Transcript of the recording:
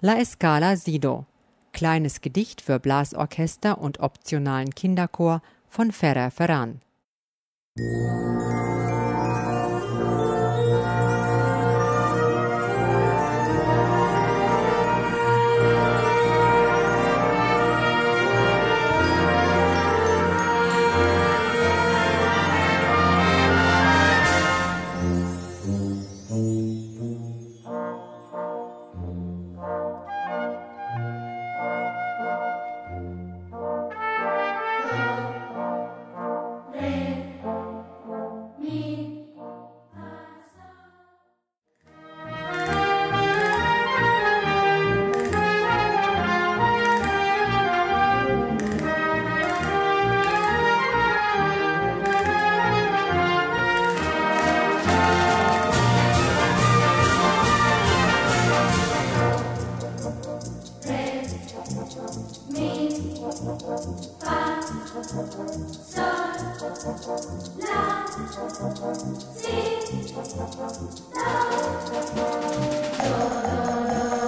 La Scala Si-Do, kleines Gedicht für Blasorchester und optionalen Kinderchor von Ferrer Ferran. La, si, do, do, do.